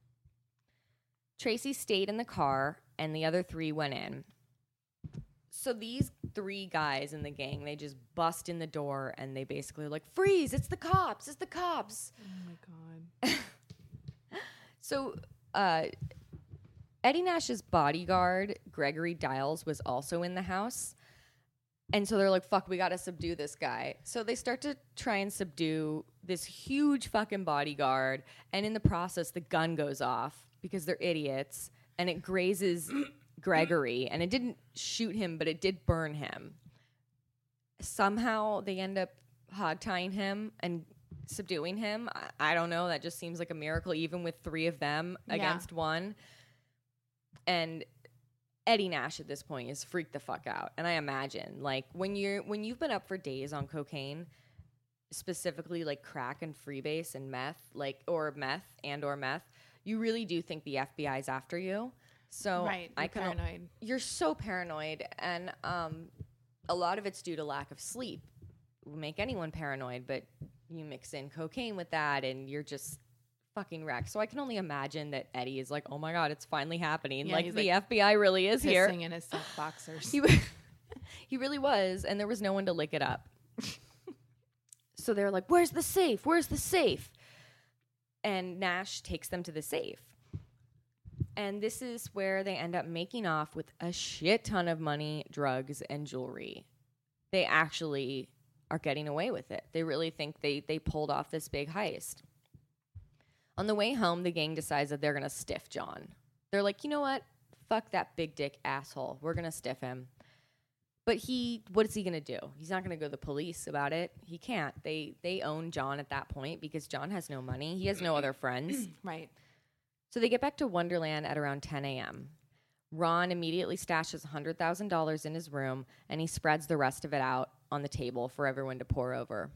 Tracy stayed in the car, and the other three went in. So these three guys in the gang, they just bust in the door, and they basically are like, freeze, it's the cops, it's the cops. Oh my God. So uh, Eddie Nash's bodyguard, Gregory Dials, was also in the house. And so they're like, fuck, we got to subdue this guy. So they start to try and subdue this huge fucking bodyguard. And in the process, the gun goes off because they're idiots. And it grazes Gregory. And it didn't shoot him, but it did burn him. Somehow they end up hog-tying him and subduing him. I, I don't know. That just seems like a miracle, even with three of them Yeah. against one. And Eddie Nash at this point is freaked the fuck out. And I imagine, like, when you're when you've been up for days on cocaine, specifically like crack and freebase and meth, like or meth and or meth, you really do think the F B I is after you. So Right. I You're can paranoid. you're so paranoid, and um, a lot of it's due to lack of sleep. It will make anyone paranoid, but you mix in cocaine with that, and you're just fucking wrecked. So I can only imagine that Eddie is like, "Oh my god, it's finally happening! Yeah, like he's the like F B I really is here." Pissing in his sock boxers. He, he really was, and there was no one to lick it up. So they're like, "Where's the safe? Where's the safe?" And Nash takes them to the safe. And this is where they end up making off with a shit ton of money, drugs, and jewelry. They actually are getting away with it. They really think they, they pulled off this big heist. On the way home, the gang decides that they're going to stiff John. They're like, you know what? Fuck that big dick asshole. We're going to stiff him. But he, what is he going to do? He's not going to go to the police about it. He can't. They they own John at that point because John has no money. He has no other friends. Right. So they get back to Wonderland at around ten a.m. Ron immediately stashes one hundred thousand dollars in his room, and he spreads the rest of it out on the table for everyone to pour over.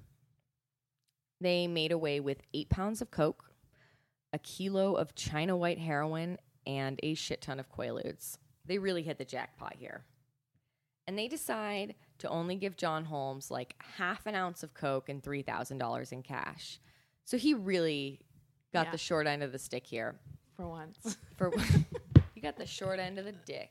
They made away with eight pounds of coke, a kilo of China white heroin, and a shit ton of Quaaludes. They really hit the jackpot here. And they decide to only give John Holmes like half an ounce of coke and three thousand dollars in cash. So he really got Yeah. the short end of the stick here. For once. For you got the short end of the dick.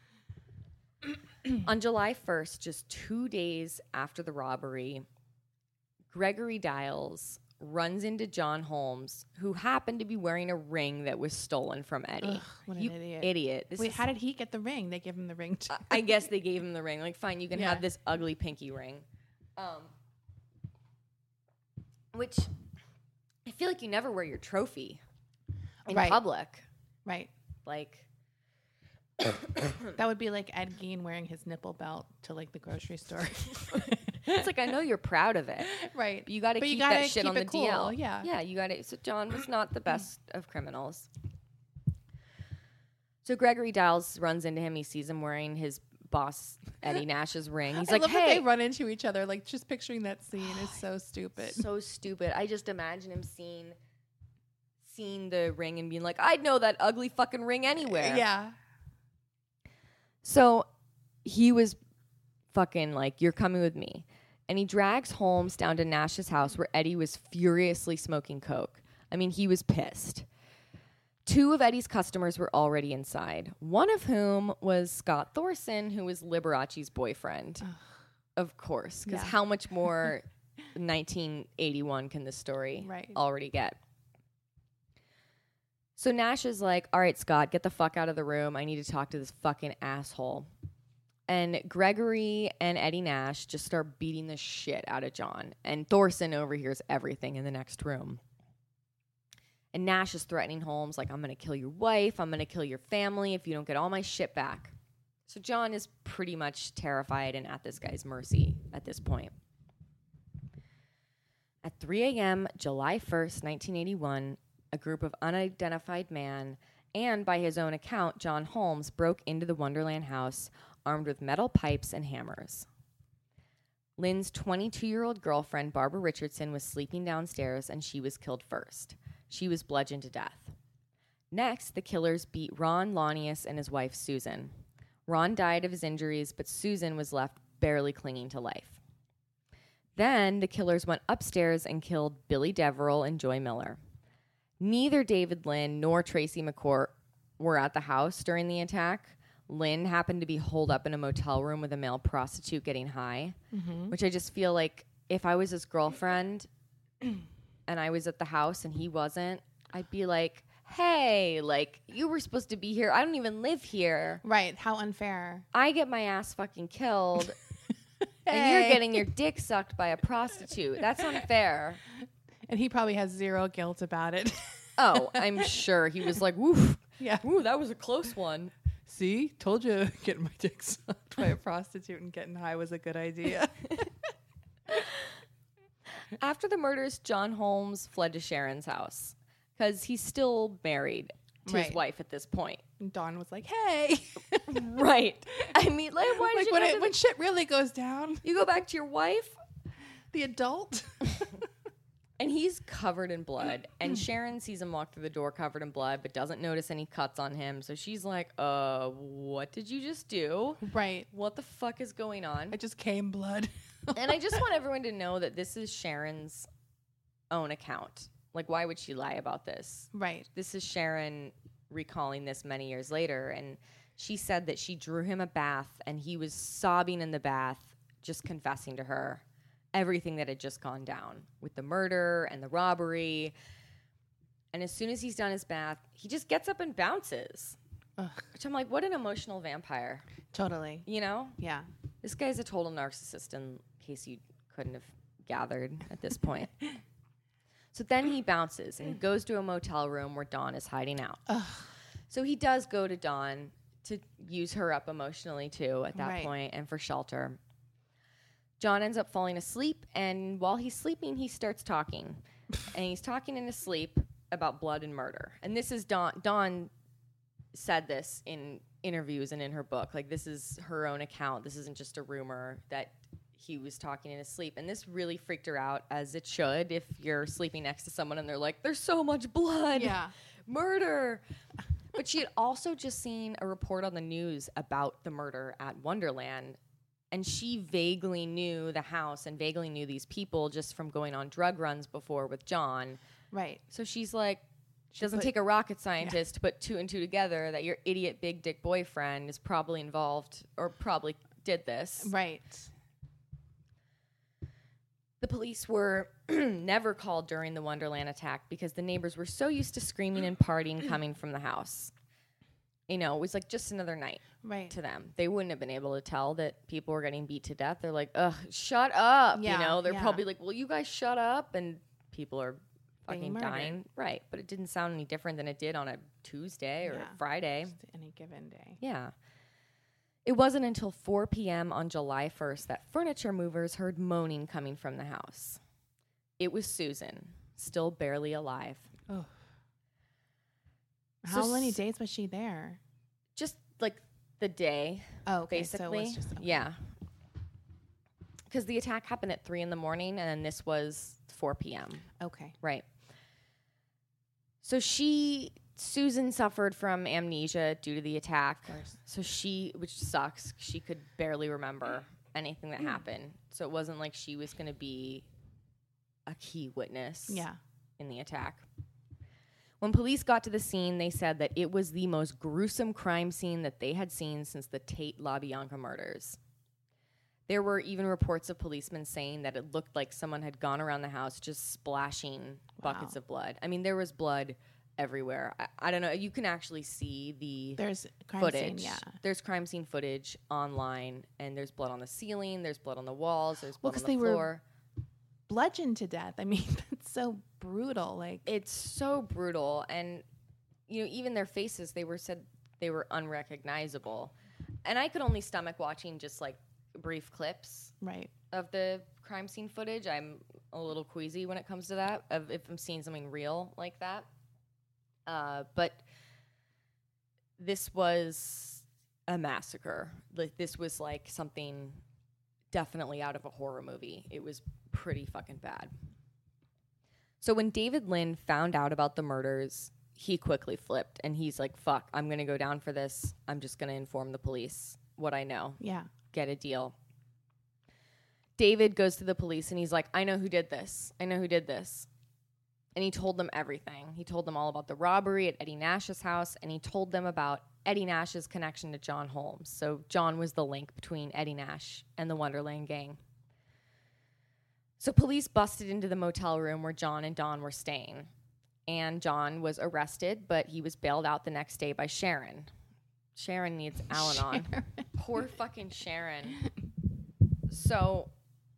On July first, just two days after the robbery, Gregory Dials runs into John Holmes, who happened to be wearing a ring that was stolen from Eddie. Ugh, what an You idiot. Idiot. This Wait, is- how did he get the ring? They give him the ring too. I guess they gave him the ring. Like, fine, you can Yeah. have this ugly pinky ring. Um, which I feel like you never wear your trophy in Right. public. Right. Like, That would be like Ed Gein wearing his nipple belt to like the grocery store. It's like, I know you're proud of it. Right. But you got to But you keep gotta that shit keep on the it cool, D L. yeah. Yeah, you got to. So John was not the best of criminals. So Gregory Giles runs into him. He sees him wearing his boss Eddie Nash's ring. He's I like, love hey. that they run into each other. Like, just picturing that scene is so stupid. So stupid. I just imagine him seeing, seeing the ring and being like, I'd know that ugly fucking ring anywhere. Yeah. So he was fucking like, you're coming with me. And he drags Holmes down to Nash's house where Eddie was furiously smoking coke. I mean, he was pissed. Two of Eddie's customers were already inside, one of whom was Scott Thorson, who was Liberace's boyfriend. Ugh. Of course, because Yeah. how much more nineteen eighty-one can this story Right. already get? So Nash is like, all right, Scott, get the fuck out of the room. I need to talk to this fucking asshole. And Gregory and Eddie Nash just start beating the shit out of John. And Thorson overhears everything in the next room. And Nash is threatening Holmes, like, I'm going to kill your wife. I'm going to kill your family if you don't get all my shit back. So John is pretty much terrified and at this guy's mercy at this point. At three a.m., July first, nineteen eighty-one, a group of unidentified men and, by his own account, John Holmes broke into the Wonderland house armed with metal pipes and hammers. Lynn's twenty-two-year-old girlfriend, Barbara Richardson, was sleeping downstairs, and she was killed first. She was bludgeoned to death. Next, the killers beat Ron Launius and his wife, Susan. Ron died of his injuries, but Susan was left barely clinging to life. Then, the killers went upstairs and killed Billy Deverell and Joy Miller. Neither David Lynn nor Tracy McCourt were at the house during the attack. Lynn happened to be holed up in a motel room with a male prostitute getting high, Mm-hmm. which I just feel like if I was his girlfriend and I was at the house and he wasn't, I'd be like, hey, like, you were supposed to be here. I don't even live here. Right. How unfair. I get my ass fucking killed and you're Hey. getting your dick sucked by a prostitute. That's unfair. And he probably has zero guilt about it. Oh, I'm sure he was like, woof. Yeah. Ooh, that was a close one. See? Told you getting my dick sucked by a prostitute and getting high was a good idea. After the murders, John Holmes fled to Sharon's house because he's still married to his Right. wife at this point. And Dawn was like, hey. Right. I mean, like, why did like you when, go it, to when the- shit really goes down, you go back to your wife? the adult. And he's covered in blood. And Sharon sees him walk through the door covered in blood, but doesn't notice any cuts on him. So she's like, uh, what did you just do? Right. What the fuck is going on? I just came blood. And I just want everyone to know that this is Sharon's own account. Like, why would she lie about this? Right. This is Sharon recalling this many years later. And she said that she drew him a bath and he was sobbing in the bath, just confessing to her everything that had just gone down with the murder and the robbery. And as soon as he's done his bath, he just gets up and bounces. Ugh. Which I'm like, what an emotional vampire. Totally. You know? Yeah. This guy's a total narcissist, in case you couldn't have gathered at this point. So then he bounces and he goes to a motel room where Dawn is hiding out. Ugh. So he does go to Dawn to use her up emotionally too at that Right. point and for shelter. John ends up falling asleep, and while he's sleeping, he starts talking. And he's talking in his sleep about blood and murder. And this is Dawn. Dawn said this in interviews and in her book. Like, this is her own account. This isn't just a rumor that he was talking in his sleep. And this really freaked her out, as it should, if you're sleeping next to someone and they're like, there's so much blood. Yeah. Murder. But she had also just seen a report on the news about the murder at Wonderland. And she vaguely knew the house and vaguely knew these people just from going on drug runs before with John. Right. So she's like, she doesn't put- take a rocket scientist to put two and two together that your idiot big dick boyfriend is probably involved or probably did this. Right. The police were never called during the Wonderland attack because the neighbors were so used to screaming and partying coming from the house. You know, it was like just another night Right. to them. They wouldn't have been able to tell that people were getting beat to death. They're like, ugh, shut up. Yeah, you know, they're yeah. probably like, well, you guys shut up. And people are Being fucking murdered. dying. Right. But it didn't sound any different than it did on a Tuesday or Yeah. Friday. Just any given day. Yeah. It wasn't until four p.m. on July first that furniture movers heard moaning coming from the house. It was Susan, still barely alive. Oh. So How many s- days was she there? Just like the day, Oh, okay. basically. So it was just, okay. Yeah. Because the attack happened at three in the morning, and then this was four p.m. Okay. Right. So she, Susan suffered from amnesia due to the attack. Of course. So she, which sucks, she could barely remember anything that happened. So it wasn't like she was going to be a key witness Yeah. in the attack. When police got to the scene, they said that it was the most gruesome crime scene that they had seen since the Tate LaBianca murders. There were even reports of policemen saying that it looked like someone had gone around the house just splashing buckets Wow. of blood. I mean, there was blood everywhere. I, I don't know. You can actually see the There's crime footage. scene, yeah. There's crime scene footage online, and there's blood on the ceiling. There's blood on the walls. There's Well, blood 'cause on the they were- floor. Bludgeoned to death. I mean, that's so brutal. Like, It's so brutal, and you know, even their faces, they were said they were unrecognizable. And I could only stomach watching just like brief clips right. of the crime scene footage. I'm a little queasy when it comes to that, of if I'm seeing something real like that. Uh, but this was a massacre. Like, this was like something definitely out of a horror movie. It was pretty fucking bad. So when David Lynn found out about the murders, he quickly flipped, and he's like, fuck, I'm going to go down for this. I'm just going to inform the police what I know. Yeah. Get a deal. David goes to the police, and he's like, I know who did this. I know who did this. And he told them everything. He told them all about the robbery at Eddie Nash's house, and he told them about Eddie Nash's connection to John Holmes. So John was the link between Eddie Nash and the Wonderland gang. So police busted into the motel room where John and Dawn were staying. And John was arrested, but he was bailed out the next day by Sharon. Sharon needs Al-Anon. Poor fucking Sharon. So...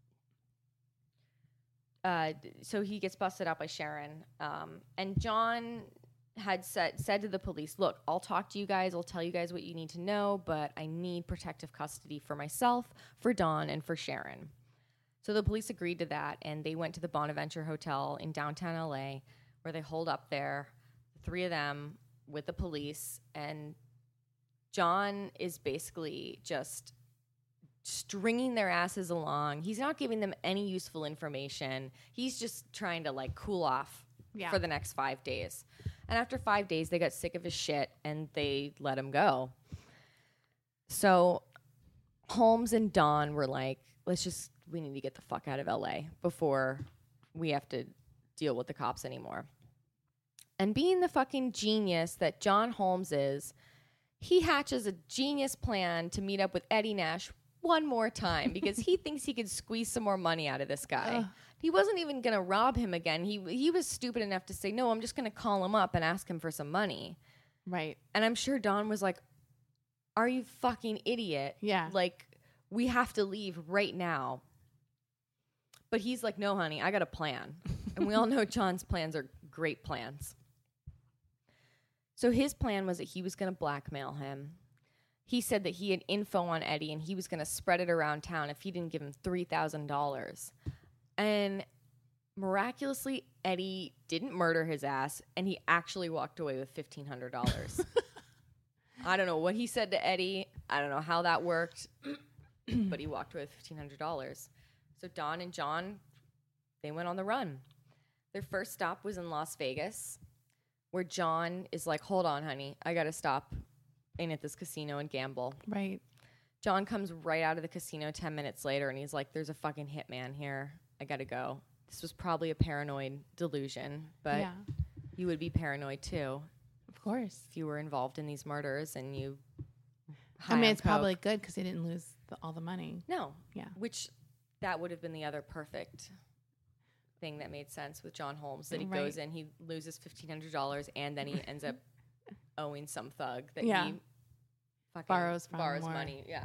Uh, so he gets busted out by Sharon. Um, and John had said, said to the police, look, I'll talk to you guys. I'll tell you guys what you need to know, but I need protective custody for myself, for Dawn, and for Sharon. So the police agreed to that, and they went to the Bonaventure Hotel in downtown L A, where they holed up there, the three of them with the police. And John is basically just stringing their asses along. He's not giving them any useful information. He's just trying to like cool off Yeah. for the next five days. And after five days, they got sick of his shit and they let him go. So Holmes and Dawn were like, let's just, we need to get the fuck out of L A before we have to deal with the cops anymore. And being the fucking genius that John Holmes is, he hatches a genius plan to meet up with Eddie Nash one more time because he thinks he could squeeze some more money out of this guy. Ugh. He wasn't even going to rob him again. He he was stupid enough to say, no, I'm just going to call him up and ask him for some money. Right. And I'm sure Don was like, are you fucking idiot? Yeah. Like, we have to leave right now. But he's like, no, honey, I got a plan. And we all know John's plans are great plans. So his plan was that he was going to blackmail him. He said that he had info on Eddie and he was going to spread it around town if he didn't give him three thousand dollars. And miraculously, Eddie didn't murder his ass and he actually walked away with fifteen hundred dollars. I don't know what he said to Eddie. I don't know how that worked, but he walked away with fifteen hundred dollars. So Dawn and John, they went on the run. Their first stop was in Las Vegas, where John is like, hold on, honey, I got to stop in at this casino and gamble. Right. John comes right out of the casino ten minutes later, and he's like, there's a fucking hitman here. I got to go. This was probably a paranoid delusion, but yeah. you would be paranoid too Of course. if you were involved in these murders and you... I mean, high on it's coke. probably good because he didn't lose the, all the money. No. Yeah. Which, that would have been the other perfect thing that made sense with John Holmes, that he Right. goes in, he loses fifteen hundred dollars, and then he ends up owing some thug that Yeah. he fucking Borrows from borrows more. money. Yeah.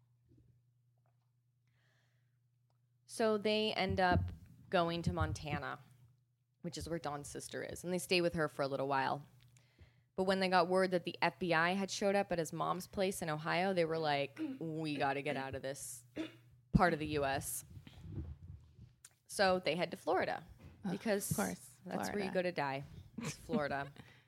So they end up going to Montana, which is where Dawn's sister is, and they stay with her for a little while. But when they got word that the F B I had showed up at his mom's place in Ohio, they were like, we got to get out of this part of the U S So they head to Florida because of course, that's Florida. where you go to die. It's Florida.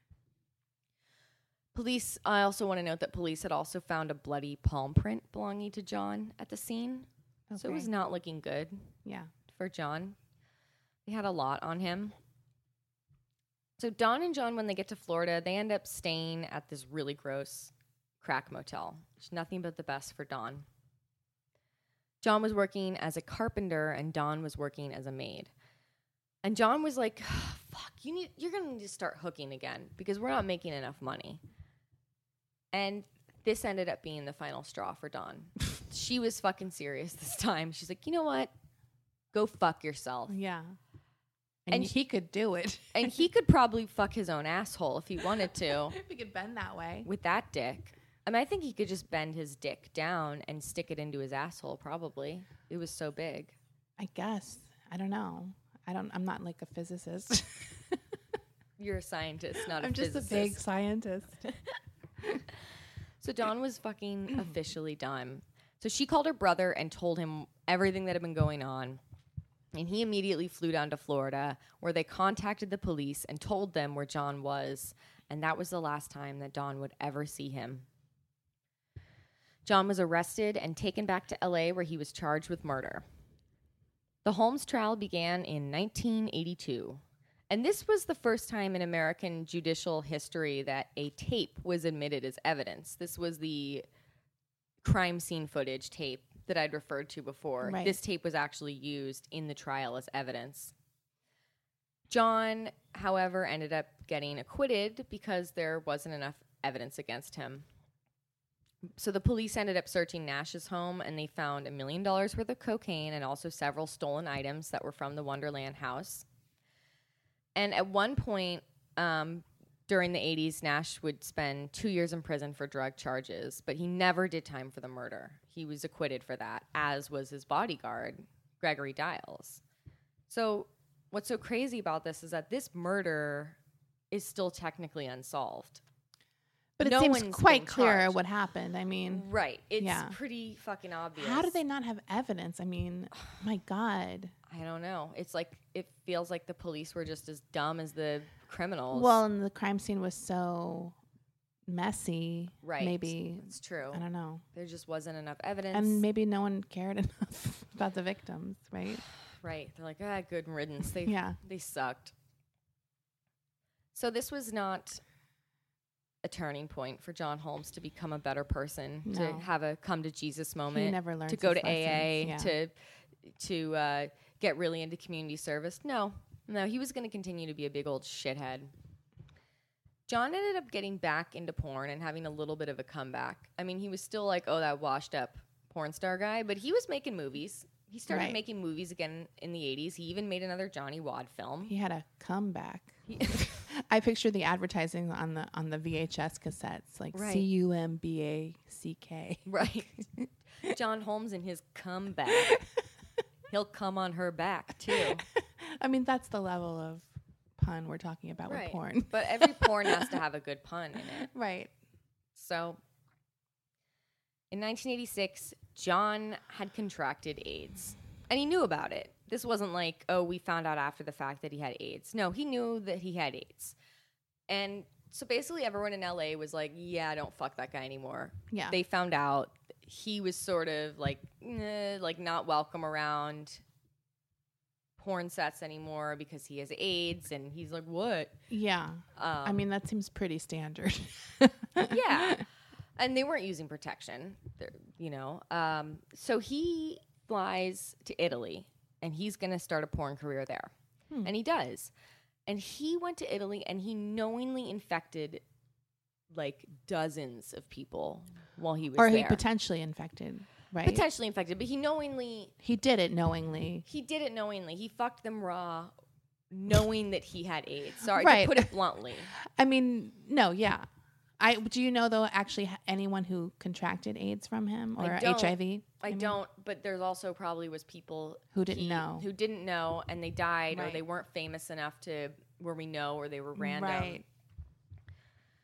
Police, I also want to note that police had also found a bloody palm print belonging to John at the scene. So it Okay. was not looking good Yeah. for John. They had a lot on him. So Don and John, when they get to Florida, they end up staying at this really gross crack motel. It's nothing but the best for Don. John was working as a carpenter and Don was working as a maid. And John was like, fuck, you need, you're going to need to start hooking again because we're not making enough money. And this ended up being the final straw for Dawn. She was fucking serious this time. She's like, you know what? Go fuck yourself. Yeah. And, And he could do it. And he could probably fuck his own asshole if he wanted to if he could bend that way. with that dick. I mean, I think he could just bend his dick down and stick it into his asshole, probably. It was so big. I guess. I don't know. I don't, I'm not like a physicist. You're a scientist, not a I'm just physicist. a big scientist. So Dawn was fucking officially done. So she called her brother and told him everything that had been going on. And he immediately flew down to Florida, where they contacted the police and told them where John was. And that was the last time that Dawn would ever see him. John was arrested and taken back to L A, where he was charged with murder. The Holmes trial began in nineteen eighty-two. And this was the first time in American judicial history that a tape was admitted as evidence. This was the crime scene footage tape that I'd referred to before. Right. This tape was actually used in the trial as evidence. John, however, ended up getting acquitted because there wasn't enough evidence against him. So the police ended up searching Nash's home, and they found a million dollars worth of cocaine and also several stolen items that were from the Wonderland house. And at one point um, during the eighties, Nash would spend two years in prison for drug charges, but he never did time for the murder. He was acquitted for that, as was his bodyguard, Gregory Diles. So what's so crazy about this is that this murder is still technically unsolved. But it No seems one's quite been clear charged. what happened. I mean, Right. It's Yeah. pretty fucking obvious. how did they not have evidence? I mean, my God. I don't know. It's like, it feels like the police were just as dumb as the criminals. Well, and the crime scene was so messy. Right. Maybe, It's true. I don't know. There just wasn't enough evidence. And maybe no one cared enough about the victims, right? Right. They're like, ah, good riddance. They, Yeah. they sucked. So this was not a turning point for John Holmes to become a better person, No. to have a come to Jesus moment, He never learned to go to A A, yeah. to to uh, get really into community service. No, no, he was going to continue to be a big old shithead. John ended up getting back into porn and having a little bit of a comeback. I mean, he was still like, oh, that washed up porn star guy, but he was making movies. He started Right. making movies again in the eighties. He even made another Johnny Wad film. He had a comeback. He- I picture the advertising on the on the V H S cassettes, like Right. C U M B A C K. Right. John Holmes and his comeback. He'll come on her back, too. I mean, that's the level of pun we're talking about with porn. But every porn has to have a good pun in it. Right. So, in nineteen eighty-six, John had contracted AIDS. And he knew about it. This wasn't like, oh, we found out after the fact that he had AIDS. No, he knew that he had AIDS. And so basically everyone in L A was like, yeah, don't fuck that guy anymore. Yeah. They found out he was sort of like, eh, like not welcome around porn sets anymore because he has AIDS. And he's like, what? Yeah. Um, I mean, that seems pretty standard. yeah. And they weren't using protection, They're- you know. Um, so he flies to Italy, and he's going to start a porn career there. Hmm. And he does. And he went to Italy, and he knowingly infected, like, dozens of people while he was Or there. he potentially infected, right? Potentially infected, but he knowingly, He did it knowingly. he did it knowingly. He fucked them raw, knowing that he had AIDS. Sorry, Right. to put it bluntly. I mean, no, yeah. I do you know though actually ha- anyone who contracted AIDS from him or I don't. H I V? I mean? don't, but there's also probably was people Who didn't know. who didn't know, and they died, or Right. they weren't famous enough to where we know, or they were random. Right.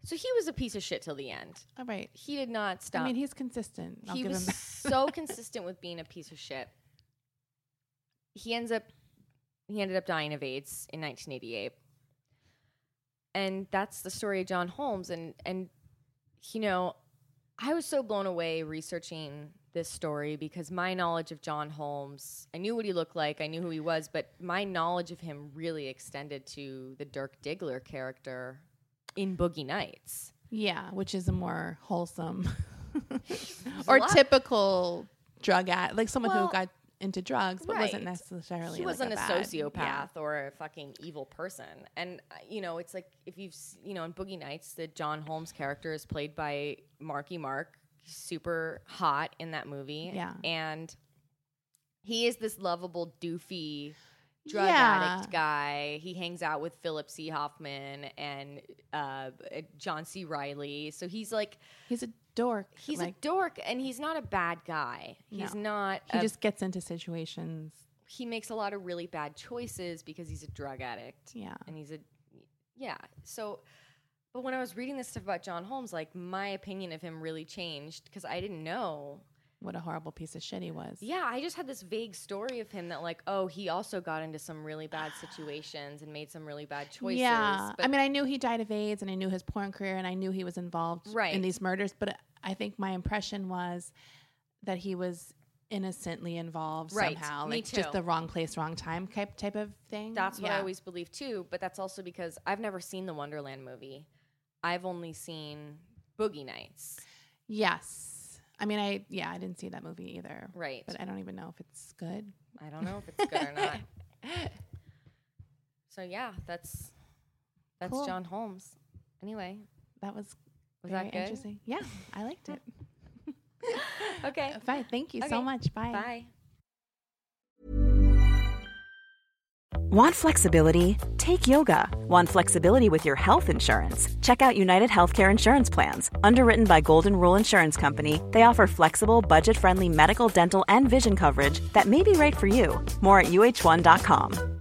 So he was a piece of shit till the end. All right. He did not stop. I mean, he's consistent. I'll he give was him so consistent with being a piece of shit. He ends up, he ended up dying of AIDS in nineteen eighty-eight. And that's the story of John Holmes. And, and, you know, I was so blown away researching this story because my knowledge of John Holmes, I knew what he looked like, I knew who he was, but my knowledge of him really extended to the Dirk Diggler character in Boogie Nights. Yeah, which is a more wholesome or typical drug addict, like someone well, who got into drugs but right. wasn't necessarily he like wasn't a, a, bad, sociopath yeah. or a fucking evil person. And uh, you know, it's like if you've s- you know in Boogie Nights, the John Holmes character is played by Marky Mark. He's super hot in that movie. Yeah, and he is this lovable doofy drug yeah. addict guy. He hangs out with Philip C. Hoffman and uh, John C. Reilly. So he's like he's a dork. He's like, a dork, and he's not a bad guy. He's no. not. He a, just gets into situations. He makes a lot of really bad choices because he's a drug addict. Yeah, and he's a yeah. So, but when I was reading this stuff about John Holmes, like my opinion of him really changed because I didn't know what a horrible piece of shit he was. Yeah, I just had this vague story of him that like, oh, he also got into some really bad situations and made some really bad choices. Yeah, but I mean, I knew he died of AIDS, and I knew his porn career, and I knew he was involved right. in these murders. But I think my impression was that he was innocently involved right. somehow, Me like too. just the wrong place, wrong time type type of thing. That's what yeah. I always believed too. But that's also because I've never seen the Wonderland movie. I've only seen Boogie Nights. Yes. I mean, I yeah, I didn't see that movie either. Right. But I don't even know if it's good. I don't know if it's good or not. So yeah, that's that's Cool. John Holmes. Anyway, that was, was very that good? interesting. Yeah, I liked it. Okay. Bye. Thank you Okay. so much. Bye. Bye. Want flexibility? Take yoga. Want flexibility with your health insurance? Check out United Healthcare Insurance Plans. Underwritten by Golden Rule Insurance Company, they offer flexible, budget-friendly medical, dental, and vision coverage that may be right for you. More at U H one dot com.